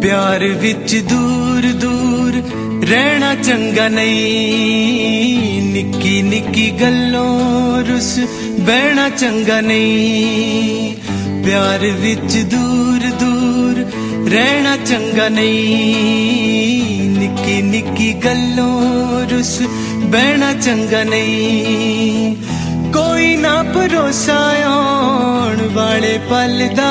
प्यार विच दूर दूर रहना चंगा नहीं, निक्की निक्की गल्लों रुस बहना चंगा नहीं। प्यार विच दूर दूर रहना चंगा नहीं, निक्की निक्की गल्लों रुस बहना चंगा नहीं। कोई ना भरोसा आउण वाले पल दा,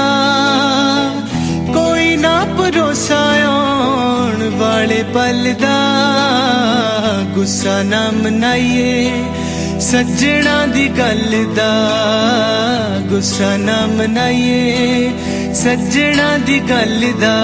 कोई ना भरोसा आउण वाले पल दा। गुस्सा ना मनाइए सज्जणा दी गल दा, गुस्सा ना मनाइए सज्जणा दी गल दा।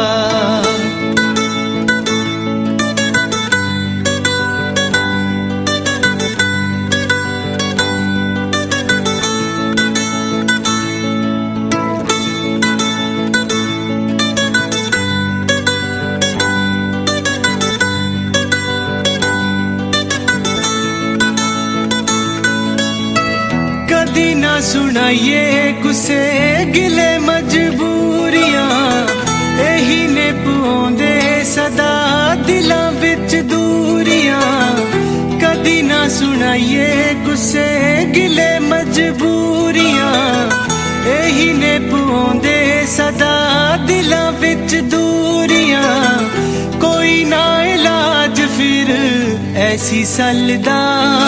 कदी ना सुनाइए गुस्से गिले मजबूरियां, यही ने पाउंदे सदा दिलां विच दूरियां। कदी ना सुनाइए गुस्से गिले मजबूरियां, यही ने पाउंदे सदा दिलां विच दूरियां। कोई ना इलाज फिर ऐसी सलदा,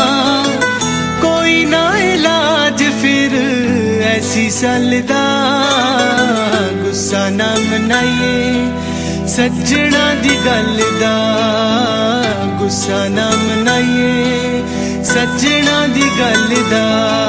कोई ना इलाज फिर ऐसी सलदा। गुस्सा ना मनाइए सज्जणा दी गल दा, गुस्सा ना मनाइए सज्जणा दी गल दा।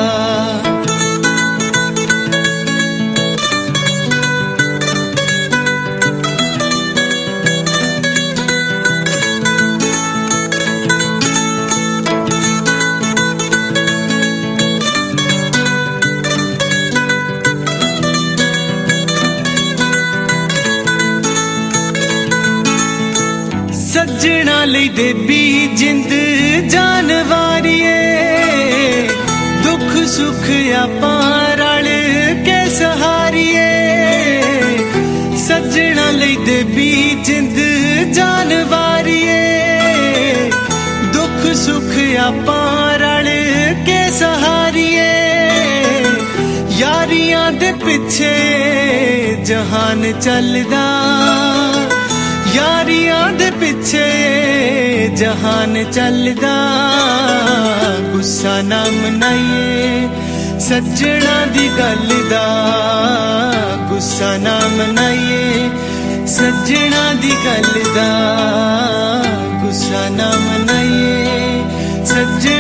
सज्जणा लई दे भी जिंद जान वारिए, दुख सुख आपां रल के सहारिए। सज्जणा लई दे भी जिंद जान वारिए, दुख सुख आपां रल के सहारिए। यारियां दे पिछे जहान चलदा, यारियां दे पिछे जहान चलदा। गुस्सा ना मनाइए सज्जणा दी गल दा, गुस्सा ना मनाइए सज्जणा दी गल दा, गुस्सा ना मनाइए सज्जणा